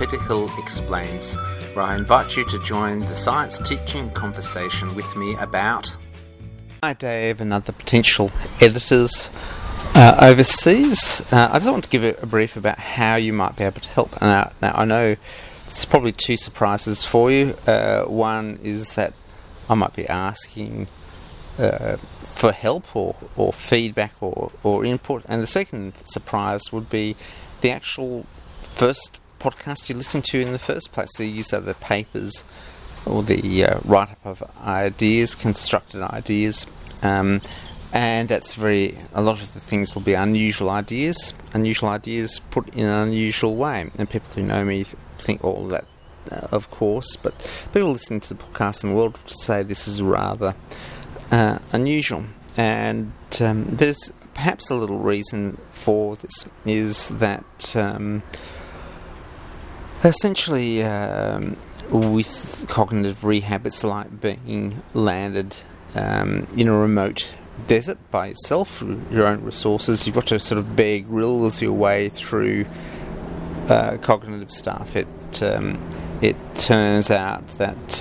Peter Hill Explains, where I invite you to join the science teaching conversation with me about... Hi Dave and other potential editors overseas. I just want to give a brief about how you might be able to help. Now I know it's probably two surprises for you. One is that I might be asking for help or feedback or input, and the second surprise would be the actual first podcast you listen to in the first place. These are the papers or the write-up of ideas, constructed ideas, and that's a lot of the things will be unusual ideas put in an unusual way, and people who know me think all of that, of course, but people listening to the podcast in the world say this is rather unusual, and there's perhaps a little reason for this is that essentially with cognitive rehab it's like being landed in a remote desert by yourself, your own resources. You've got to sort of Bear Grylls your way through cognitive stuff. It turns out that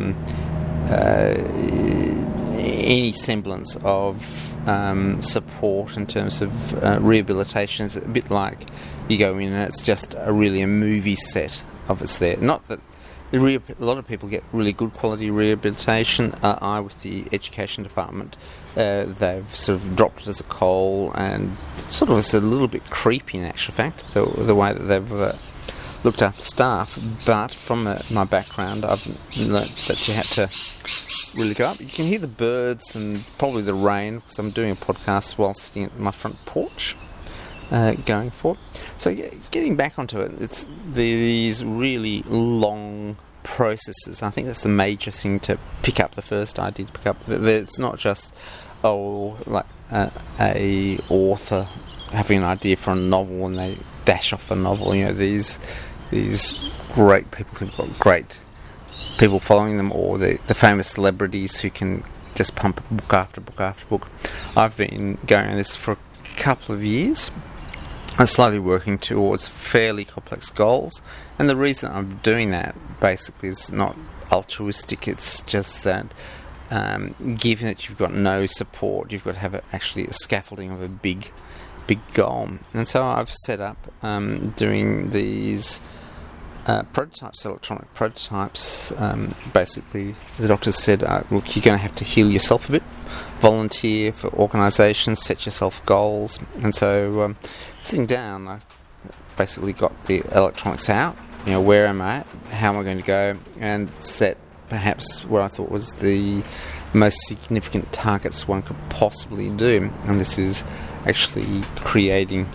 any semblance of support in terms of rehabilitation is a bit like you go in and it's just a movie set of it's there. Not that a lot of people get really good quality rehabilitation. I, with the education department, they've sort of dropped it as a coal, and sort of it's a little bit creepy in actual fact, the way that they've looked after staff. But from my background, I've learnt that you had to really go up. You can hear the birds and probably the rain, because I'm doing a podcast while sitting at my front porch going for it. So getting back onto it, it's these really long processes. I think that's the major thing to pick up, the first idea to pick up. It's not just like a author having an idea for a novel and they dash off a novel. You know, these great people who've got great people following them, or the famous celebrities who can just pump book after book after book. I've been going on this for a couple of years and slowly working towards fairly complex goals, and the reason I'm doing that basically is not altruistic. It's just that given that you've got no support, you've got to have actually a scaffolding of a big goal. And so I've set up doing these prototypes, electronic prototypes. Basically, the doctor said, look, you're going to have to heal yourself a bit, volunteer for organisations, set yourself goals. And so sitting down, I basically got the electronics out, where am I at, how am I going to go, and set perhaps what I thought was the most significant targets one could possibly do. And this is actually creating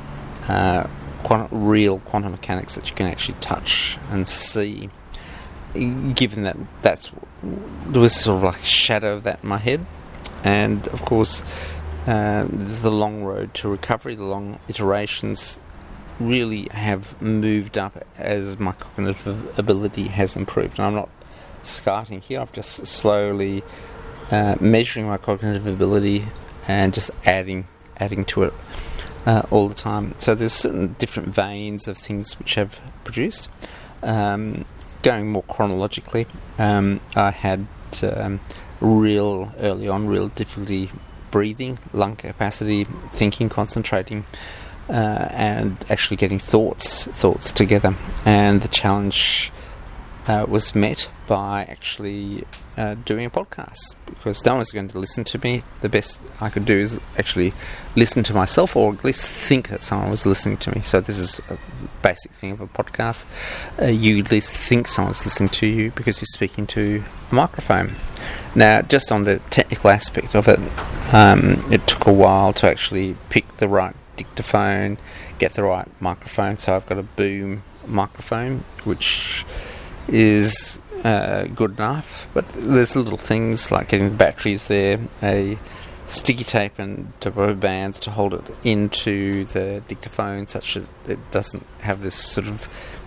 real quantum mechanics that you can actually touch and see, given that there was sort of like a shadow of that in my head. And of course the long road to recovery, the long iterations really have moved up as my cognitive ability has improved. And I'm not skating here, I'm just slowly measuring my cognitive ability and just adding to it all the time. So there's certain different veins of things which have produced. Going more chronologically, I had real difficulty breathing, lung capacity, thinking, concentrating, and actually getting thoughts together. And the challenge was met by actually doing a podcast, because no one's going to listen to me. The best I could do is actually listen to myself, or at least think that someone was listening to me. So this is a basic thing of a podcast. You at least think someone's listening to you because you're speaking to a microphone. Now, just on the technical aspect of it, it took a while to actually pick the right dictaphone, get the right microphone. So I've got a boom microphone, which is good enough, but there's little things like getting the batteries there, a sticky tape and rubber bands to hold it into the dictaphone such that it doesn't have this sort of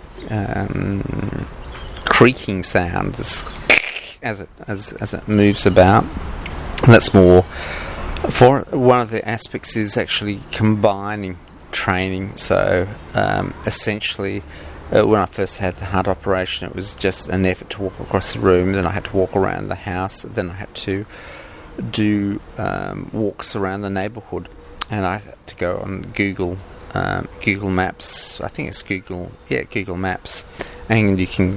creaking sound as it moves about. And that's more for one of the aspects is actually combining training. So essentially when I first had the heart operation, it was just an effort to walk across the room. Then I had to walk around the house. Then I had to do walks around the neighbourhood, and I had to go on Google Maps. I think it's Google Maps, and you can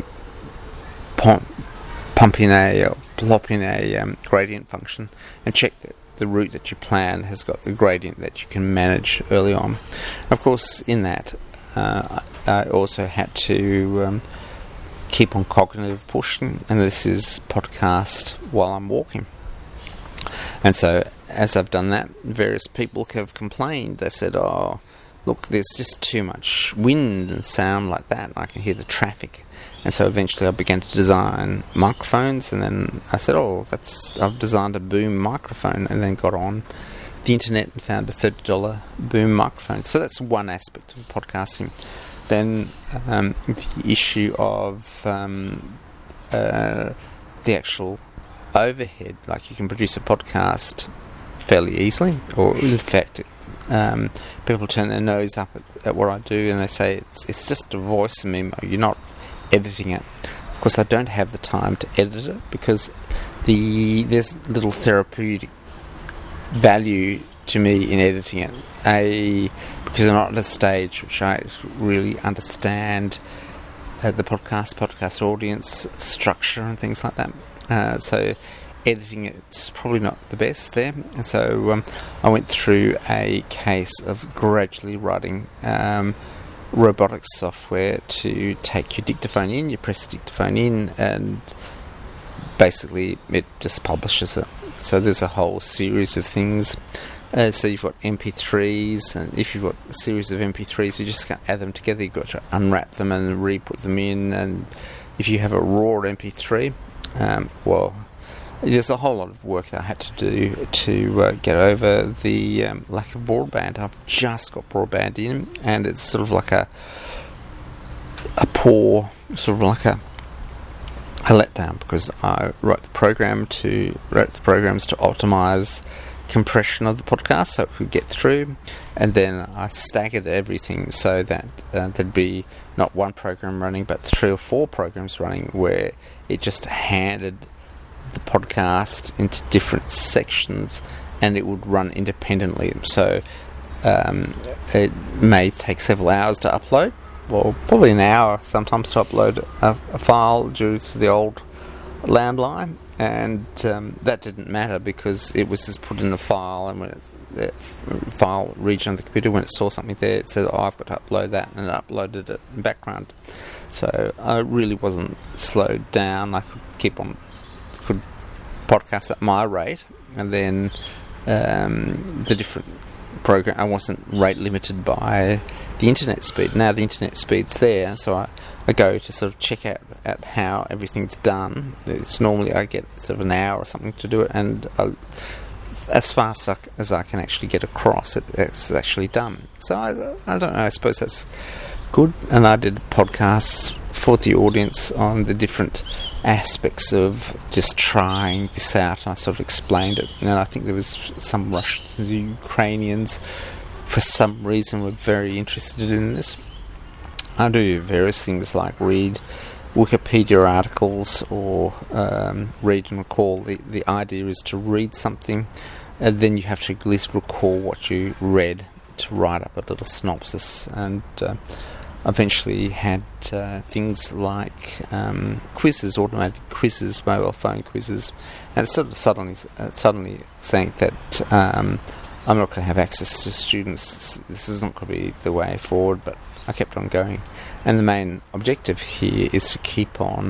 plop in a gradient function and check that the route that you plan has got the gradient that you can manage early on. Of course, in that, I also had to keep on cognitive pushing, and this is podcast while I'm walking. And so, as I've done that, various people have complained. They've said, "Oh, look, there's just too much wind and sound like that. I can hear the traffic." And so eventually I began to design microphones, and then I said, I've designed a boom microphone, and then got on the internet and found a $30 boom microphone. So that's one aspect of podcasting. Then the issue of the actual overhead, like you can produce a podcast fairly easily, or in fact people turn their nose up at what I do, and they say it's just a voice memo, you're not editing it. Of course, I don't have the time to edit it, because there's little therapeutic value to me in editing it. Because I'm not at a stage which I really understand the podcast audience structure and things like that. So editing it's probably not the best there. And so I went through a case of gradually writing robotic software to take your dictaphone in. You press the dictaphone in, and basically it just publishes it. So there's a whole series of things. So you've got MP3s, and if you've got a series of MP3s, you just can't add them together. You've got to unwrap them and re-put them in. And if you have a raw MP3, there's a whole lot of work that I had to do to get over the lack of broadband. I've just got broadband in, and it's sort of like a poor, sort of like a letdown, because I wrote the programs to optimize compression of the podcast so it could get through, and then I staggered everything so that there'd be not one program running but 3 or 4 programs running, where it just handed the podcast into different sections and it would run independently. So it may take several hours to upload, well, probably an hour sometimes to upload a file due to the old landline, and that didn't matter because it was just put in a file, and when the file region of the computer, when it saw something there, it said, I've got to upload that, and it uploaded it in background. So I really wasn't slowed down. I could podcast at my rate, and then the different program, I wasn't rate limited by the internet speed. Now the internet speed's there, so I go to sort of check out at how everything's done. It's normally I get sort of an hour or something to do it, and as fast as I can actually get across, it's actually done. So I don't know, I suppose that's good. And I did podcasts for the audience on the different aspects of just trying this out, and I sort of explained it. And I think there was some Russians, Ukrainians, for some reason were very interested in this. I do various things like read Wikipedia articles or read and recall. The idea is to read something, and then you have to at least recall what you read to write up a little synopsis. And eventually had things like quizzes, automated quizzes, mobile phone quizzes, and it's sort of suddenly saying that I'm not going to have access to students. This is not going to be the way forward, but I kept on going. And the main objective here is to keep on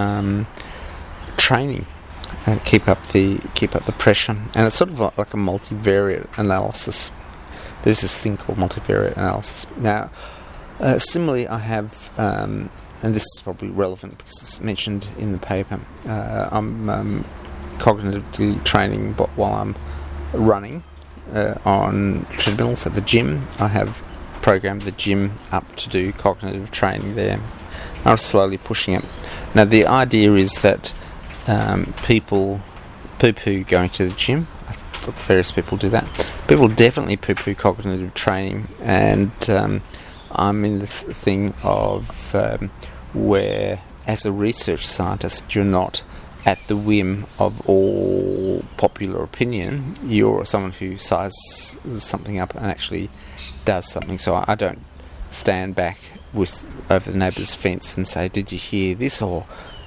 training, keep up the pressure, and it's sort of like a multivariate analysis. There's this thing called multivariate analysis. Now, similarly, I have, and this is probably relevant because it's mentioned in the paper, I'm cognitively training while I'm running on treadmills at the gym. I have programmed the gym up to do cognitive training there. I'm slowly pushing it. Now, the idea is that people poo-poo going to the gym. I think various people do that. People definitely poo-poo cognitive training, and I'm in this thing of where, as a research scientist, you're not at the whim of all popular opinion. You're someone who sizes something up and actually does something. So I don't stand back over the neighbour's fence and say, "Did you hear this?" Or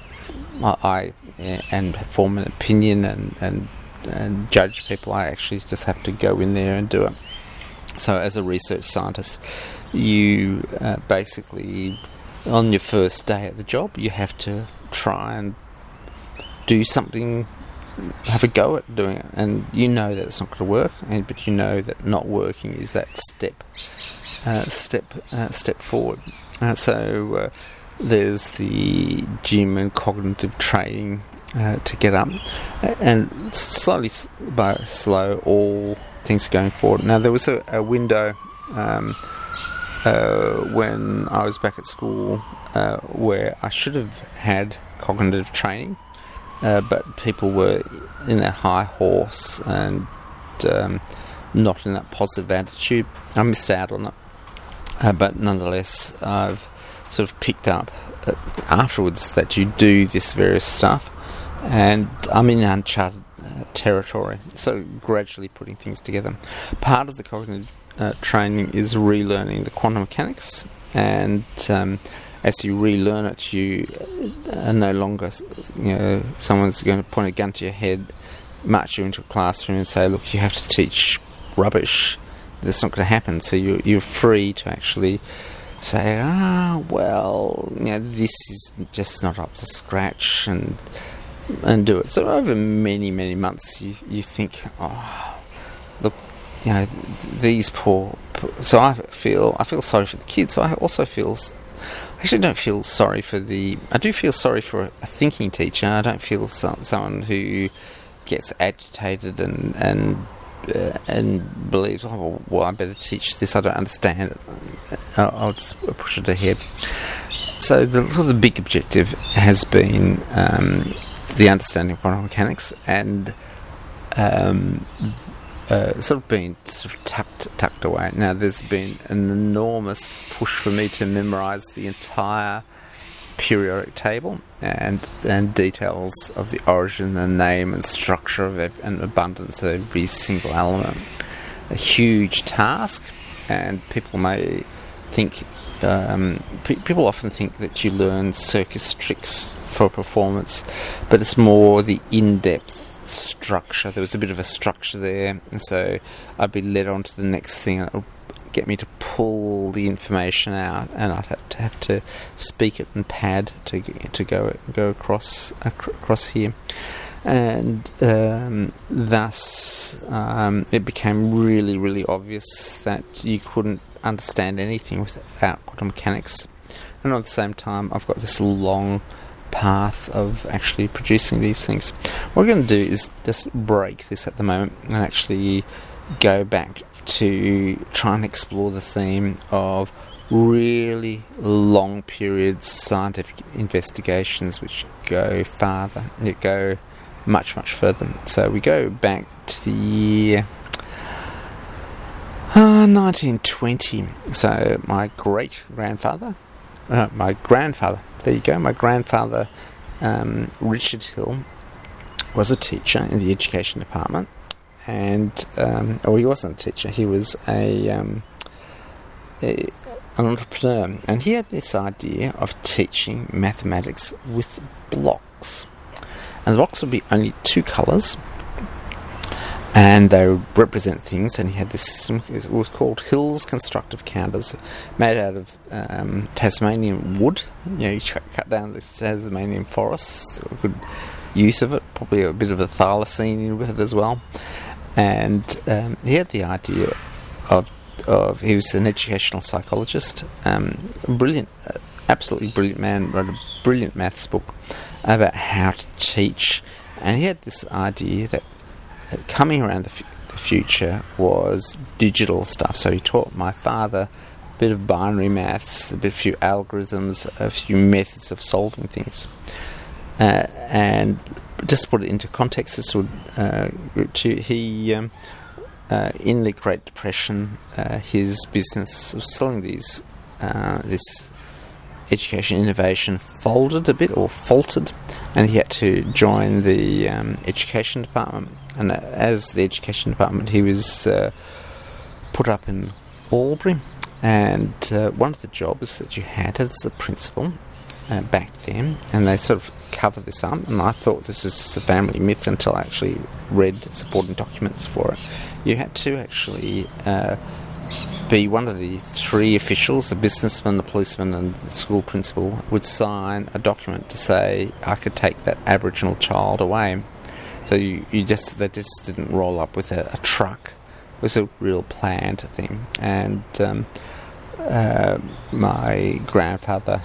and form an opinion and judge people. I actually just have to go in there and do it. So as a research scientist, you basically, on your first day at the job, you have to try and do something, have a go at doing it, and you know that it's not going to work, but you know that not working is that step forward. So there's the gym and cognitive training to get up, and slowly by slow, all things are going forward. Now there was a window when I was back at school where I should have had cognitive training, but people were in their high horse and not in that positive attitude. I missed out on it, but nonetheless I've sort of picked up afterwards that you do this various stuff, and I'm in uncharted territory, so gradually putting things together. Part of the cognitive training is relearning the quantum mechanics, and as you relearn it, you are no longer, someone's going to point a gun to your head, march you into a classroom and say, "Look, you have to teach rubbish." That's not going to happen. So you're free to actually say, this is just not up to scratch, and do it. So over many, many months, you think, look, these poor. So I feel sorry for the kids. I also actually don't feel sorry for I do feel sorry for a thinking teacher. I don't feel someone who gets agitated and believes, I better teach this. I don't understand it. I'll just push it ahead. So the big objective has been the understanding of quantum mechanics, and been tucked away. Now there's been an enormous push for me to memorise the entire periodic table and details of the origin and name and structure of and abundance of every single element. A huge task, and people may think people often think that you learn circus tricks for performance, but it's more the in-depth structure. There was a bit of a structure there, and so I'd be led on to the next thing, and it would get me to pull the information out, and I'd have to speak it in pad to go across here, and thus it became really, really obvious that you couldn't understand anything without quantum mechanics. And at the same time, I've got this long path of actually producing these things. What we're going to do is just break this at the moment and actually go back to try and explore the theme of really long period scientific investigations which go farther, go much, much further. So we go back to the year 1920. So my grandfather, Richard Hill, was a teacher in the education department, and he wasn't a teacher. He was an entrepreneur, and he had this idea of teaching mathematics with blocks, and the blocks would be only two colours, and they would represent things. And he had this system. It was called Hill's constructive counters, made out of Tasmanian wood. You cut down the Tasmanian forests. Good use of it. Probably a bit of a thylacine in with it as well. And he had the idea of he was an educational psychologist, brilliant, absolutely brilliant man. Wrote a brilliant maths book about how to teach, and he had this idea that coming around the future was digital stuff. So he taught my father a bit of binary maths, a few algorithms, a few methods of solving things. And just to put it into context, this would in the Great Depression, his business of selling these this education innovation folded a bit or faltered, and he had to join the education department. And as the education department, he was put up in Albury, and one of the jobs that you had as a principal back then, and they sort of cover this up, and I thought this was just a family myth until I actually read supporting documents for it. You had to actually be one of the three officials, the businessman, the policeman and the school principal, would sign a document to say I could take that Aboriginal child away. So they just didn't roll up with a truck. It was a real planned thing. And my grandfather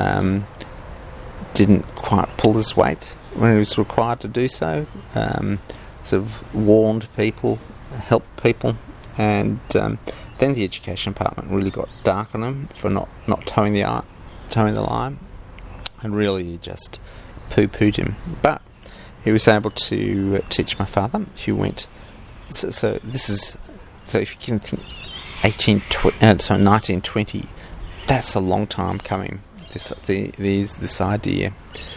didn't quite pull his weight when he was required to do so. Sort of warned people, helped people, and then the education department really got dark on him for not towing the line, and really just poo-pooed him. But he was able to teach my father, who went. So if you can think, 1920. That's a long time coming. These ideas.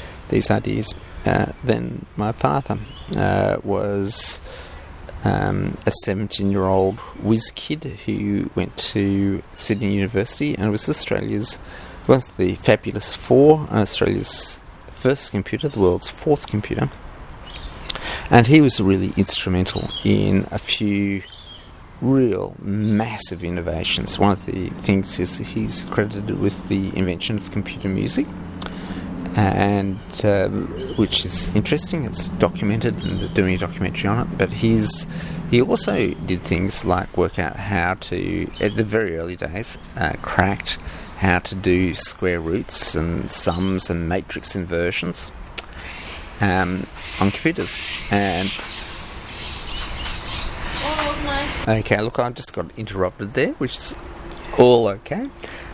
Then my father was a 17-year-old whiz kid who went to Sydney University and was the Fabulous Four, Australia's first computer, the world's fourth computer. And he was really instrumental in a few real massive innovations. One of the things is he's credited with the invention of computer music, and which is interesting. It's documented, and they're doing a documentary on it. But he also did things like work out how to, at the very early days, cracked how to do square roots and sums and matrix inversions on computers. And okay, look, I just got interrupted there, which is all okay.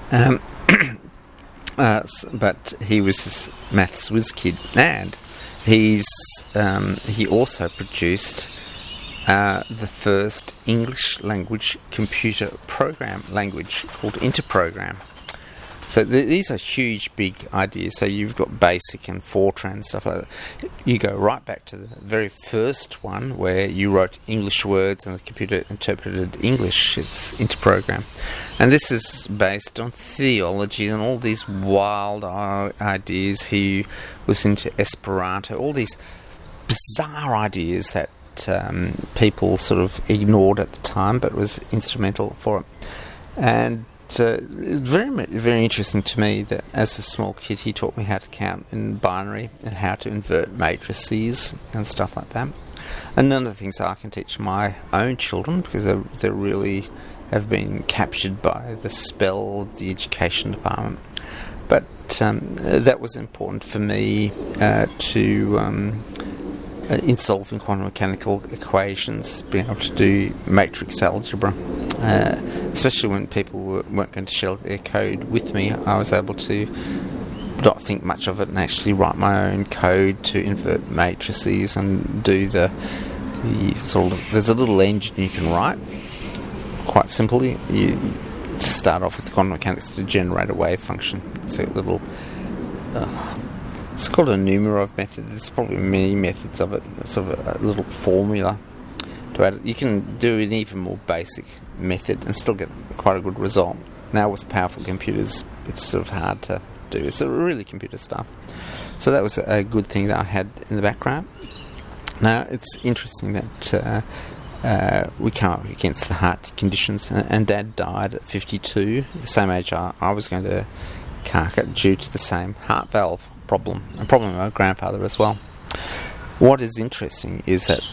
But he was this maths whiz kid, and he also produced the first English language computer program language called Interprogram. So these are huge, big ideas. So you've got BASIC and Fortran and stuff like that. You go right back to the very first one where you wrote English words and the computer interpreted English. It's Interprogram. And this is based on theology and all these wild ideas. He was into Esperanto, all these bizarre ideas that people sort of ignored at the time, but was instrumental for it. And very, very interesting to me that as a small kid he taught me how to count in binary and how to invert matrices and stuff like that. And none of the things I can teach my own children, because they really have been captured by the spell of the education department. But that was important for me in solving quantum mechanical equations, being able to do matrix algebra, especially when people weren't going to share their code with me. I was able to not think much of it and actually write my own code to invert matrices and do the sort of. There's a little engine you can write quite simply. You just start off with quantum mechanics to generate a wave function. It's a little. It's called a Numerov method. There's probably many methods of it. It's sort of a little formula to add it. You can do an even more basic method and still get quite a good result. Now with powerful computers, it's sort of hard to do. It's really computer stuff. So that was a good thing that I had in the background. Now it's interesting that we came up against the heart conditions, and Dad died at 52, the same age I was going to cark it, due to the same heart valve problem, and probably my grandfather as well. What is interesting is that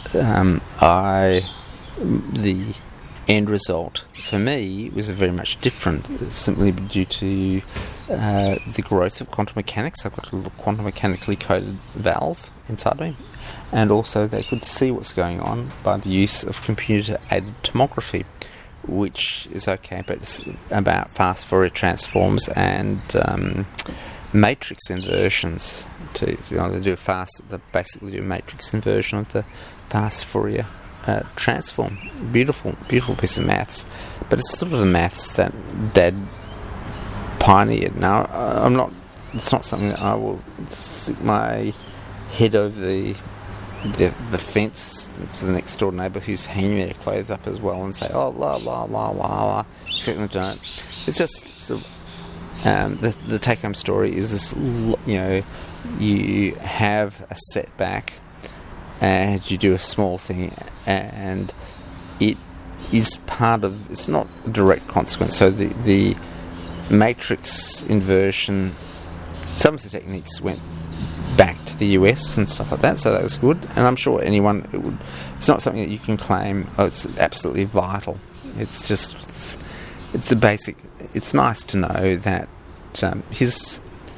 the end result for me was very much different, simply due to the growth of quantum mechanics. I've got a little quantum mechanically coded valve inside me, and also they could see what's going on by the use of computer-aided tomography, which is okay, but it's about fast Fourier transforms and matrix inversions. They basically do a matrix inversion of the fast Fourier transform. Beautiful piece of maths, but it's sort of the maths that Dad pioneered. Now, I'm not. It's not something that I will stick my head over the fence to the next door neighbour who's hanging their clothes up as well and say, oh, la la la la la. Certainly don't. It's just sort of, the take-home story is this. You have a setback, and you do a small thing, and it is part of. It's not a direct consequence. So the matrix inversion. Some of the techniques went back to the US and stuff like that, so that was good. And I'm sure it's not something that you can claim, oh, it's absolutely vital. It's just, it's the basic. It's nice to know that his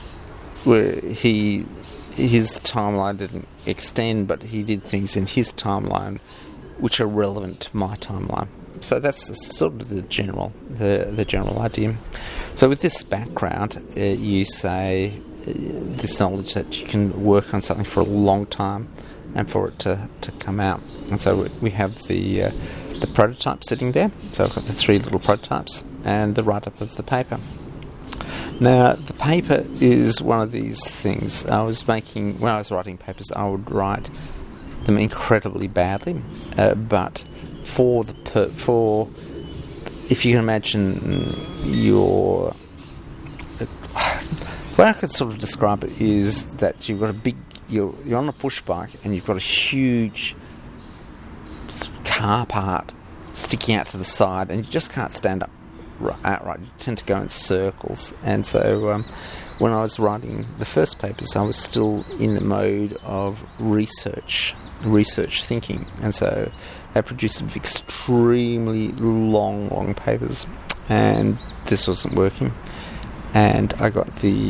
timeline didn't extend, but he did things in his timeline which are relevant to my timeline. So that's sort of the general idea. So with this background, you say this knowledge that you can work on something for a long time and for it to come out. And so we have the prototype sitting there. So I've got the 3 little prototypes and the write-up of the paper. Now, the paper is one of these things I was making. When I was writing papers, I would write them incredibly badly, but for if you can imagine the way I could sort of describe it is that you've got you're on a push bike and you've got a huge car part sticking out to the side, and you just can't stand up outright. You tend to go in circles. And so when I was writing the first papers, I was still in the mode of research thinking, and so they produced extremely long papers, and this wasn't working. And I got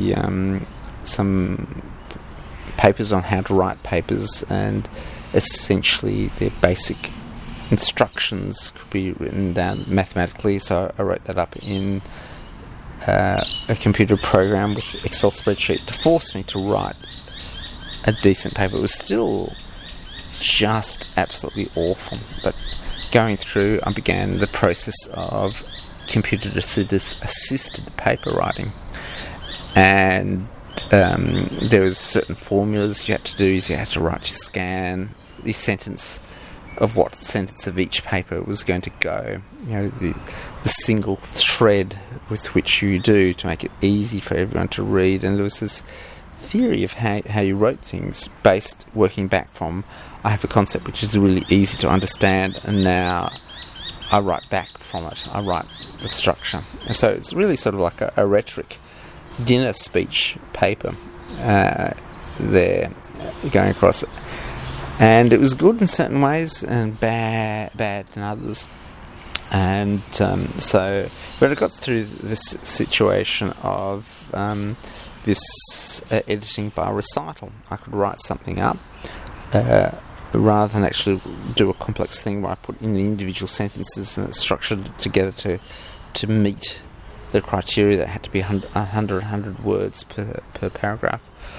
some papers on how to write papers, and essentially their basic instructions could be written down mathematically, so I wrote that up in a computer program with Excel spreadsheet to force me to write a decent paper. It was still just absolutely awful, but going through, I began the process of computer-assisted paper writing, and there was certain formulas you had to do. You had to write your scan, the sentence of what sentence of each paper was going to go, the single thread with which you do to make it easy for everyone to read. And there was this theory of how you wrote things working back from, I have a concept which is really easy to understand, and now I write back from it. I write the structure. And so it's really sort of like a rhetoric dinner speech paper there going across it. And it was good in certain ways and bad in others. And so when I got through this situation of this editing by recital, I could write something up rather than actually do a complex thing where I put in the individual sentences and structured it together to meet the criteria that had to be 100 words per paragraph.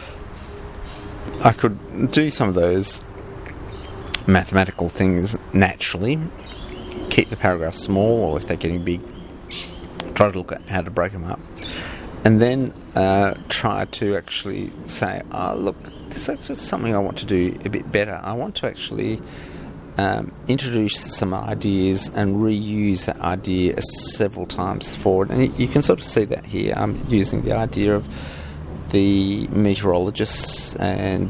I could do some of those mathematical things naturally, keep the paragraphs small, or if they're getting big, try to look at how to break them up, and then try to actually say, look, this is actually something I want to do a bit better. I want to actually introduce some ideas and reuse that idea several times forward. And you can sort of see that here. I'm using the idea of the meteorologists, and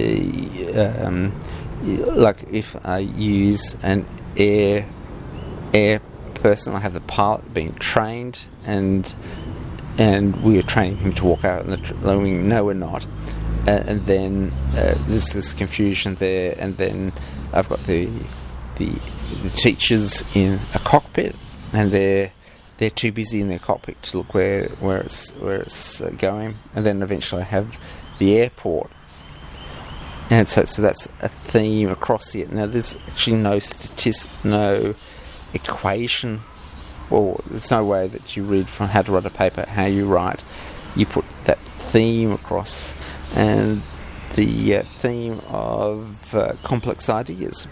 like if I use an air person, I have the pilot being trained, and we are training him to walk out in the wing. No, we're not. And then there's this confusion there, and then I've got the teachers in a cockpit, and they're too busy in their cockpit to look where it's going. And then eventually I have the airport, and so that's a theme across it. Now there's actually no equation, or there's no way that you read from how to write a paper how you write. You put that theme across, and the theme of complex ideas.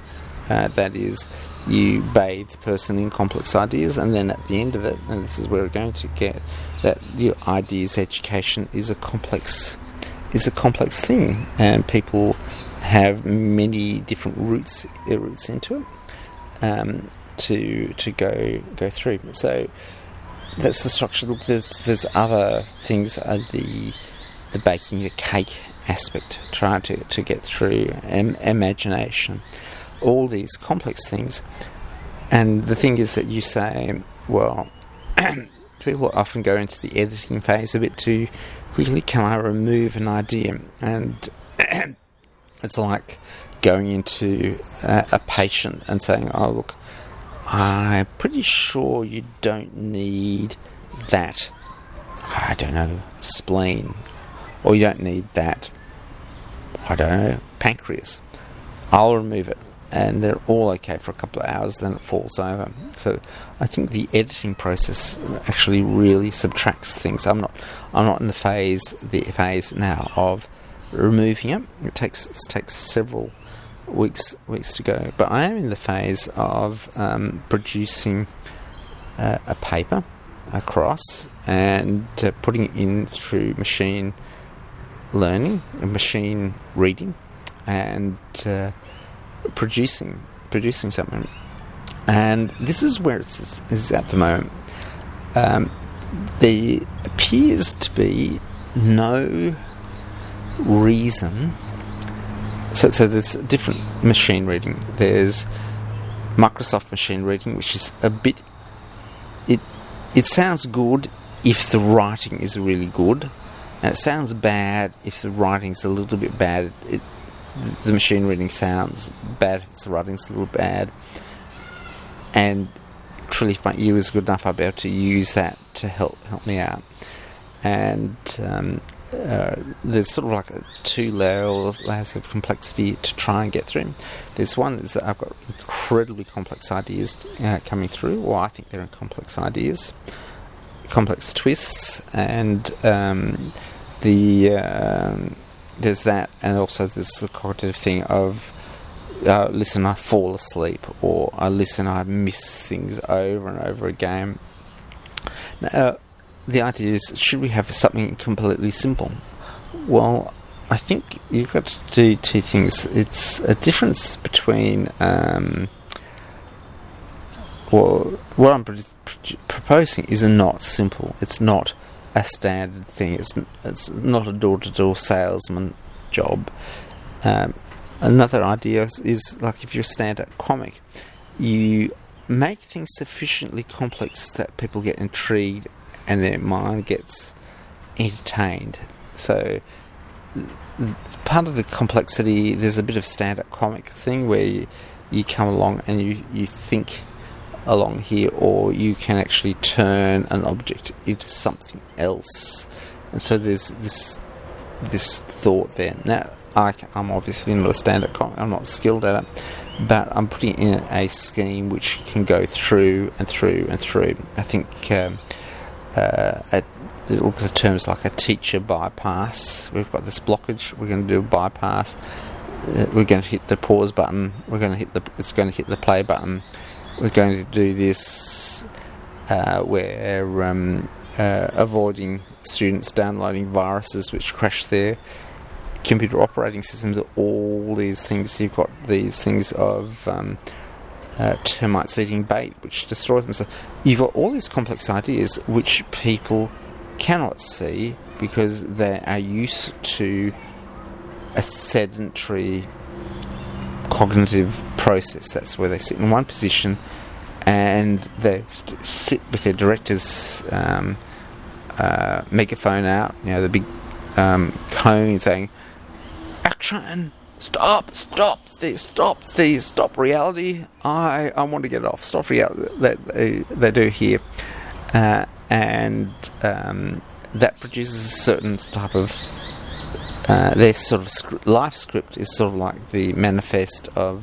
that is, you bathe the person in complex ideas, and then at the end of it, and this is where we're going to get, that your ideas education is a complex thing, and people have many different routes into it to go through. So that's the structure. Look, there's other things, the baking the cake aspect, trying to get through imagination, all these complex things. And the thing is that you say, well, people often go into the editing phase a bit too quickly. Can I remove an idea? And it's like going into a patient and saying, oh, look, I'm pretty sure you don't need that, I don't know, spleen, or you don't need that, I don't know, pancreas. I'll remove it. And they're all okay for a couple of hours, then it falls over. So I think the editing process actually really subtracts things. I'm not in the phase now of removing it. It takes several weeks to go. But I am in the phase of producing a paper across and putting it in through machine learning, machine reading, and producing something. And this is where it is at the moment. There appears to be no reason. So there's different machine reading. There's Microsoft machine reading, which is a bit... It sounds good if the writing is really good, and it sounds bad if the writing's a little bit bad. The machine reading sounds bad if the writing's a little bad. And truly, if my ear was good enough, I'd be able to use that to help me out. And there's sort of like two layers of complexity to try and get through. There's one is that I've got incredibly complex ideas coming through, or I think they're complex ideas, complex twists, and there's that, and also there's the cognitive thing of listen, I fall asleep, or I miss things over and over again. Now, the idea is, should we have something completely simple? Well, I think you've got to do two things. It's a difference between what I'm proposing is not simple. It's not a standard thing. It's not a door-to-door salesman job. Another idea is like if you're a stand-up comic, you make things sufficiently complex that people get intrigued and their mind gets entertained. So part of the complexity, there's a bit of stand-up comic thing where you come along and you think along here, or you can actually turn an object into something else. And so there's this thought there. Now, I'm obviously not a stand-up comic, I'm not skilled at it, but I'm putting in a scheme which can go through and through and through. I think look at the terms like a teacher bypass. We've got this blockage, we're going to do a bypass, we're going to hit the pause button, it's going to hit the play button. We're going to do this where avoiding students downloading viruses which crash their computer operating systems, all these things. You've got these things of termites eating bait which destroy them. So you've got all these complex ideas which people cannot see because they are used to a sedentary cognitive process. That's where they sit in one position and they sit with their director's megaphone out, the big cone, saying, "Action! Stop reality! I want to get off. Stop reality." They do here, and that produces a certain type of their sort of life script is sort of like the manifest of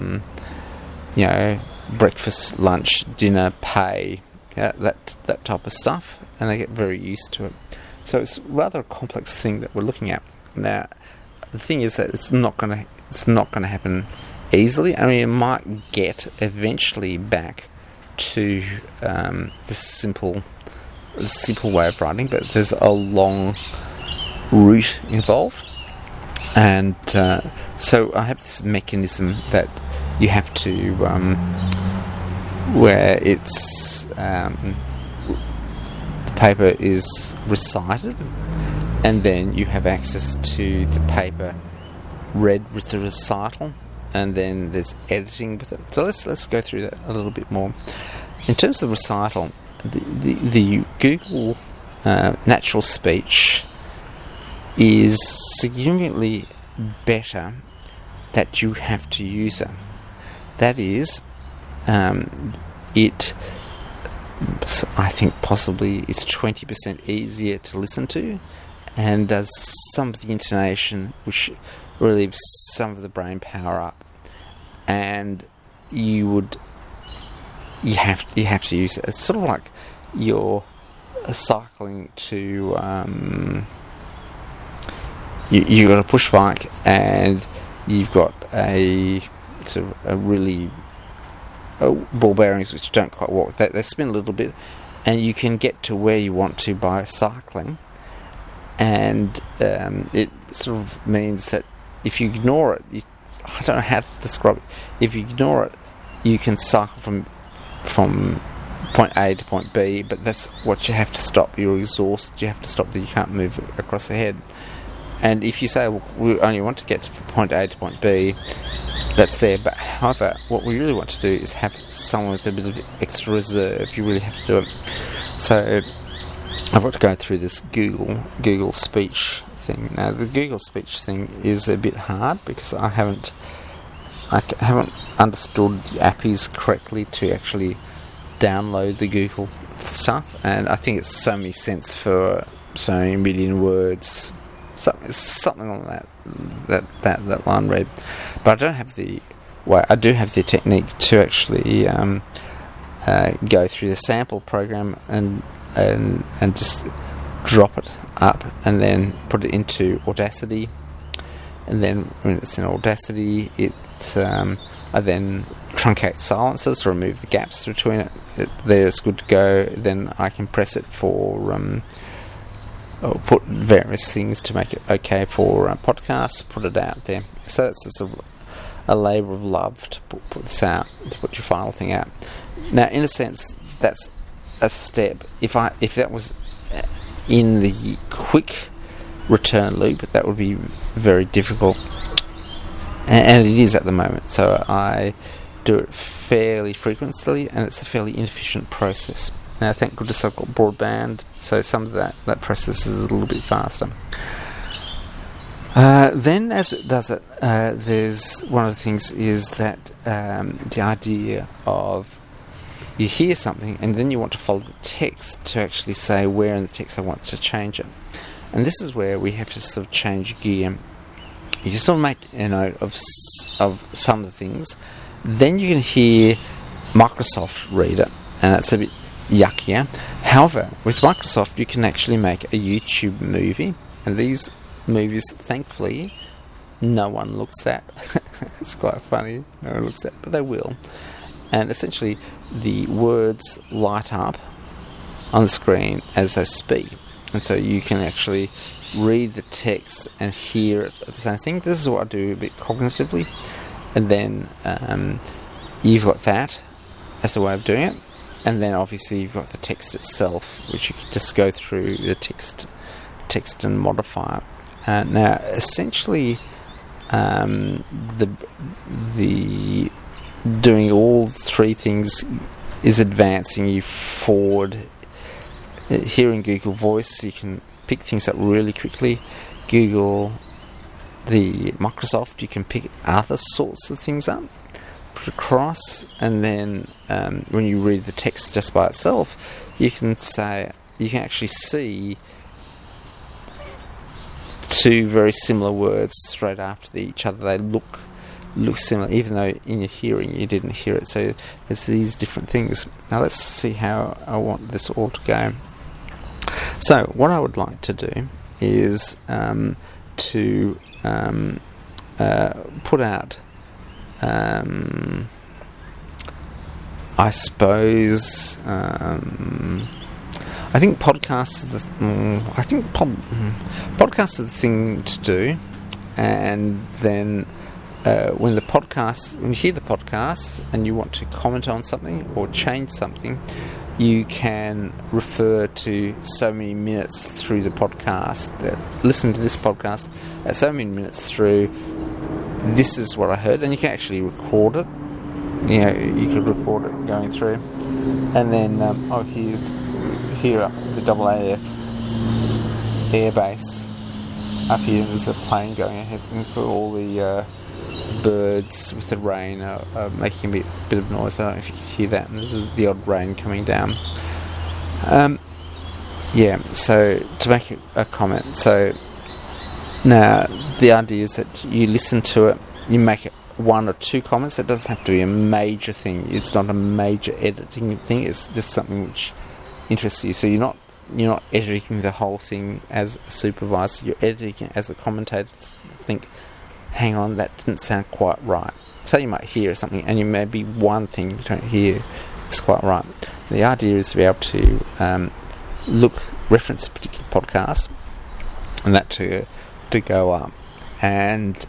breakfast, lunch, dinner, pay, that type of stuff, and they get very used to it. So it's rather a complex thing that we're looking at now. The thing is that it's not going to happen easily. I mean, it might get eventually back to the simple way of writing, but there's a long route involved. And so I have this mechanism that you have to, where it's the paper is recited, and then you have access to the paper read with the recital, and then there's editing with it. So let's go through that a little bit more. In terms of the recital, the Google natural speech is significantly better that you have to use it. That is, it, I think, possibly is 20% easier to listen to, and does some of the intonation, which relieves some of the brain power up. And you have to use it. It's sort of like you're cycling to you've got a push bike, and you've got a sort of a really ball bearings which don't quite work. They spin a little bit, and you can get to where you want to by cycling. And it sort of means that if you ignore it, I don't know how to describe it. If you ignore it, you can cycle from point A to point B, but that's what you have to stop. You're exhausted. You have to stop that you can't move across the head. And if you say, well, we only want to get from point A to point B, that's there. But however, what we really want to do is have someone with a bit of extra reserve. You really have to do it. So I've got to go through this Google speech thing. Now, the Google speech thing is a bit hard because I haven't understood the APIs correctly to actually download the Google stuff, and I think it's so many cents for so many million words, something like that line read. But I don't have the way. I do have the technique to actually go through the sample program and just drop it up and then put it into Audacity, and then when it's in Audacity, I then truncate silences, remove the gaps between it. It's good to go. Then I can press it for put various things to make it okay for podcasts, put it out there. So it's just a labour of love to put this out, to put your final thing out. Now, in a sense, that's a step. If that was in the quick return loop, that would be very difficult, and it is at the moment. So I do it fairly frequently, and it's a fairly inefficient process. Now, thank goodness I've got broadband, so some of that process is a little bit faster. Then, as it does it, there's one of the things is that the idea of you hear something and then you want to follow the text to actually say where in the text I want to change it. And this is where we have to sort of change gear. You just want to make a note of some of the things. Then you can hear Microsoft read it, and it's a bit yuckier. However, with Microsoft, you can actually make a YouTube movie, and these movies, thankfully, no one looks at. It's quite funny, no one looks at, but they will. And essentially, the words light up on the screen as they speak, and so you can actually read the text and hear it at the same thing. This is what I do a bit cognitively, and then you've got that as a way of doing it, and then obviously you've got the text itself, which you can just go through the text and modify it. Now, essentially, the doing all three things is advancing you forward. Here in Google Voice, you can pick things up really quickly. Microsoft, you can pick other sorts of things up, put across, and then when you read the text just by itself, you can actually see two very similar words straight after each other. They look similar, even though in your hearing you didn't hear it. So there's these different things. Now let's see how I want this all to go. So what I would like to do is to put out I suppose I think podcasts are podcasts are the thing to do, and then when you hear the podcast and you want to comment on something or change something, you can refer to so many minutes through the podcast. Listen to this podcast at so many minutes through. This is what I heard, and you can actually record it. You could record it going through, and then here up the AAF airbase up here. There's a plane going ahead, and for all the birds with the rain are making a bit of noise. I don't know if you can hear that, and there's the odd rain coming down. So to make a comment, so now the idea is that you listen to it, you make it 1 or 2 comments. It doesn't have to be a major thing. It's not a major editing thing. It's just something which interests you. So you're not editing the whole thing as a supervisor. You're editing it as a commentator. Think, hang on, that didn't sound quite right. So you might hear something, and you maybe one thing you don't hear is quite right. The idea is to be able to reference a particular podcast, and that to go up, and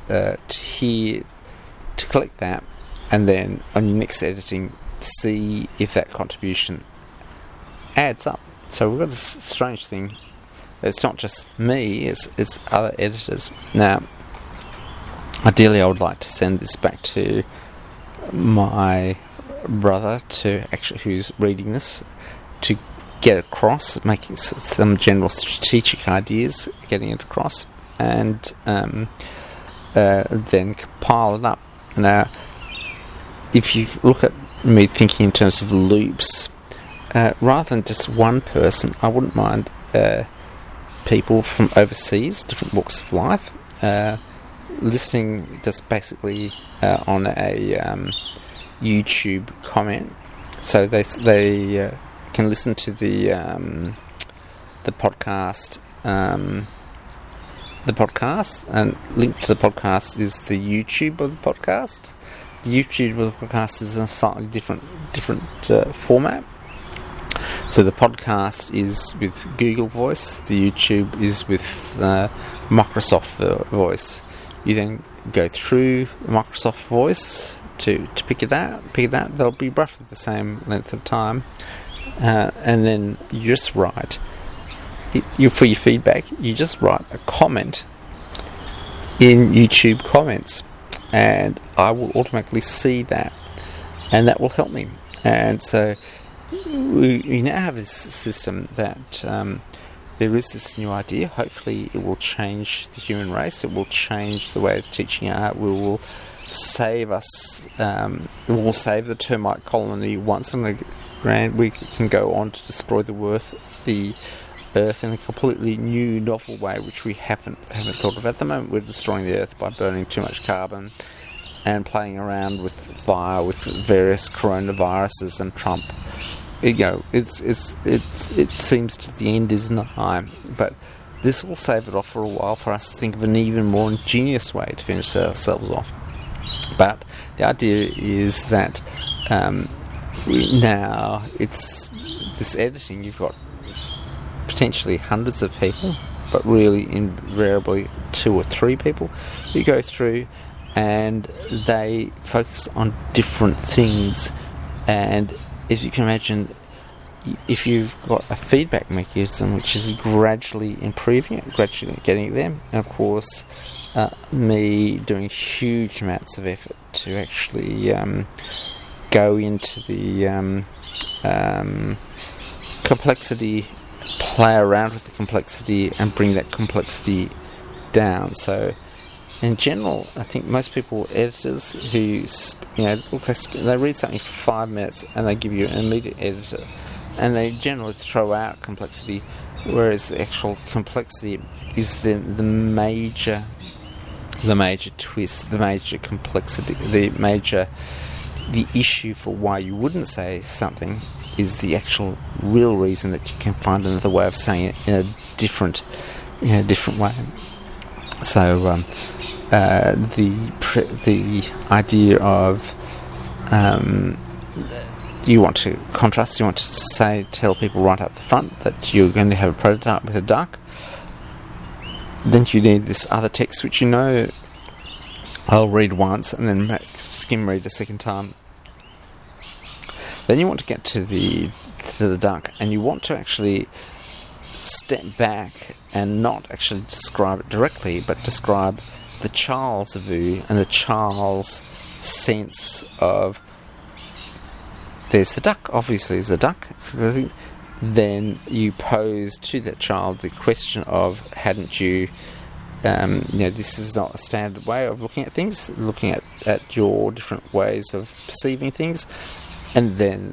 to collect that, and then on your next editing, see if that contribution adds up. So we've got this strange thing. It's not just me, it's other editors. Now, ideally I would like to send this back to my brother, who's reading this, to get across, making some general strategic ideas, getting it across, and then compile it up. Now, if you look at me thinking in terms of loops, rather than just one person, I wouldn't mind people from overseas, different walks of life, listening just basically on a YouTube comment. So they can listen to the podcast. The podcast, and linked to the podcast is the YouTube of the podcast. The YouTube of the podcast is in a slightly different format. So the podcast is with Google Voice. The YouTube is with Microsoft Voice. You then go through Microsoft Voice to pick it out. They'll be roughly the same length of time, and then you just write. For your feedback, you just write a comment in YouTube comments, and I will automatically see that, and that will help me. And so we now have this system that there is this new idea. Hopefully it will change the human race. It will change the way of teaching art. We will save us. It will save the termite colony once and again. We can go on to destroy the Earth in a completely new, novel way, which we haven't thought of. At the moment, we're destroying the Earth by burning too much carbon and playing around with fire, with various coronaviruses and Trump. It seems to the end is nigh, but this will save it off for a while for us to think of an even more ingenious way to finish ourselves off. But the idea is that now it's this editing. You've got potentially hundreds of people, but really invariably 2 or 3 people who go through, and they focus on different things. And if you can imagine, if you've got a feedback mechanism which is gradually improving it, gradually getting there, and of course me doing huge amounts of effort to actually go into the complexity, play around with the complexity and bring that complexity down. So in general, I think most people, editors who they read something for 5 minutes and they give you an immediate editor, and they generally throw out complexity, whereas the actual complexity is the major twist, the major complexity, the issue for why you wouldn't say something is the actual real reason that you can find another way of saying it in a different way. So the idea of you want to contrast. You want to tell people right up the front that you're going to have a prototype with a duck. Then you need this other text, which I'll read once and then skim read a second time. Then you want to get to the duck, and you want to actually step back and not actually describe it directly, but describe the child's view and the child's sense of there's the duck, obviously there's a duck. Then you pose to that child the question of, hadn't you, this is not a standard way of looking at things, looking at your different ways of perceiving things, and then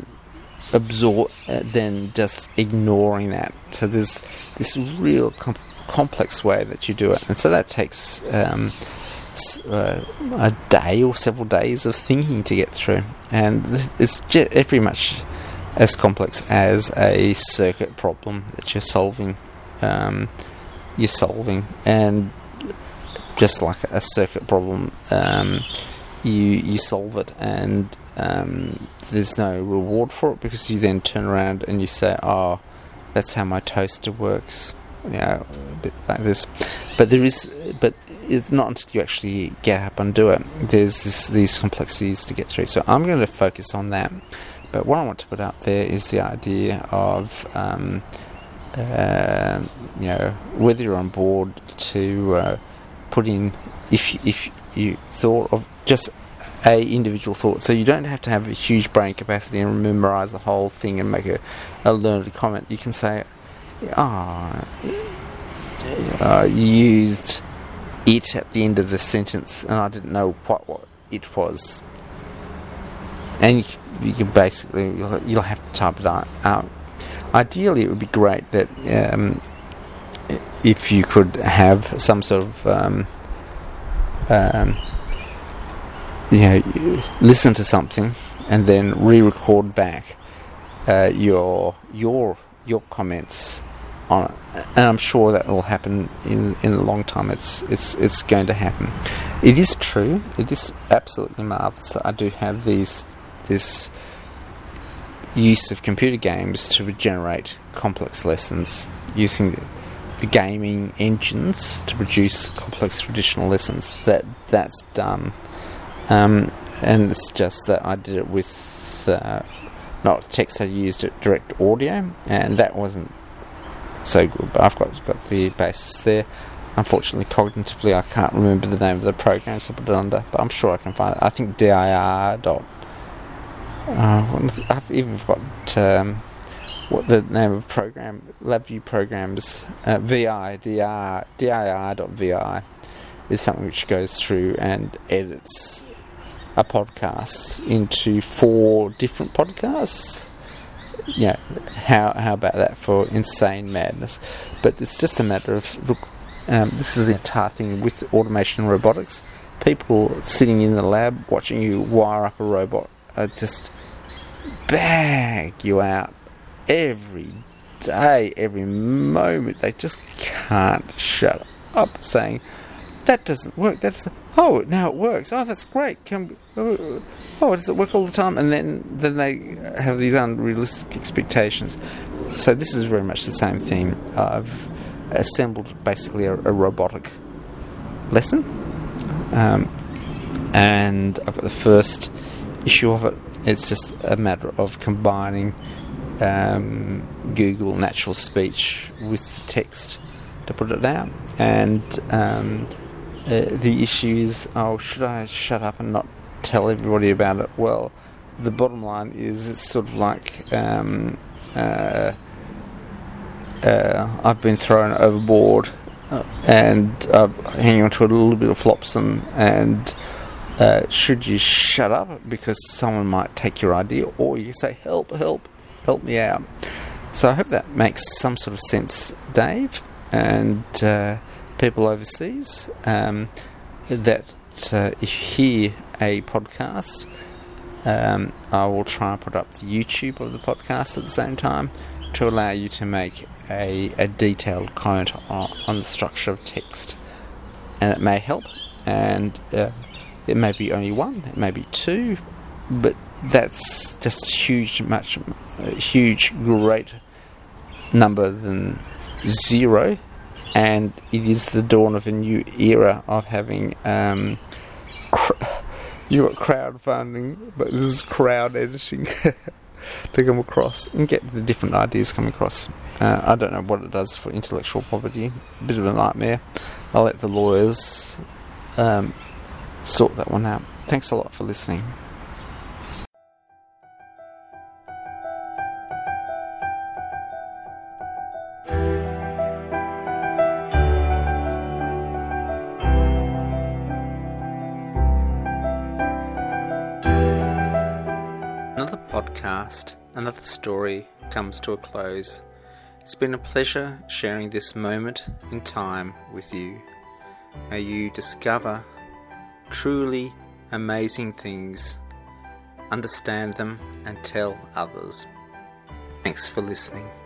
then just ignoring that. So there's this real complex way that you do it, and so that takes a day or several days of thinking to get through, and it's very much as complex as a circuit problem that you're solving. And just like a circuit problem, you solve it, and there's no reward for it, because you then turn around and you say, "Oh, that's how my toaster works." A bit like this. But it's not until you actually get up and do it. There's these complexities to get through. So I'm going to focus on that. But what I want to put out there is the idea of, whether you're on board to put in, if you thought of just a individual thought, so you don't have to have a huge brain capacity and memorize the whole thing and make a learned comment. You can say, you used it at the end of the sentence, and I didn't know quite what it was. And you can basically, you'll have to type it out. Ideally, it would be great that if you could have some sort of listen to something and then re-record back your comments on it. And I'm sure that will happen in a long time. It's going to happen. It is true. It is absolutely marvellous that I do have this use of computer games to generate complex lessons, using the gaming engines to produce complex traditional lessons. That's done. And it's just that I did it with not text. I used it direct audio, and that wasn't so good. But I've got the basis there. Unfortunately, cognitively, I can't remember the name of the program, so I put it under. But I'm sure I can find it. I think dir. I've even got what the name of program, LabVIEW programs, dir.vi is something which goes through and edits a podcast into 4 different podcasts. How about that for insane madness? But it's just a matter of, this is the entire thing with automation and robotics. People sitting in the lab watching you wire up a robot just bag you out every day, every moment. They just can't shut up saying, that doesn't work, now it works, that's great, does it work all the time? And then they have these unrealistic expectations. So this is very much the same thing. I've assembled basically a robotic lesson, and I've got the first issue of it. It's just a matter of combining Google natural speech with text to put it out. And the issue is, should I shut up and not tell everybody about it? Well, the bottom line is, it's sort of like I've been thrown overboard and I'm hanging on to a little bit of flopson, and should you shut up because someone might take your idea, or you say, help me out. So I hope that makes some sort of sense, Dave, and people overseas, that if you hear a podcast, I will try and put up the YouTube of the podcast at the same time to allow you to make a detailed comment on the structure of text, and it may help. and it may be only one, it may be two, but that's just huge, great number than zero, and it is the dawn of a new era of having you got crowdfunding, but this is crowd editing to come across and get the different ideas coming across. I don't know what it does for intellectual property. A bit of a nightmare. I'll let the lawyers sort that one out. Thanks a lot for listening. Another podcast, another story comes to a close. It's been a pleasure sharing this moment in time with you. May you discover truly amazing things, understand them, and tell others. Thanks for listening.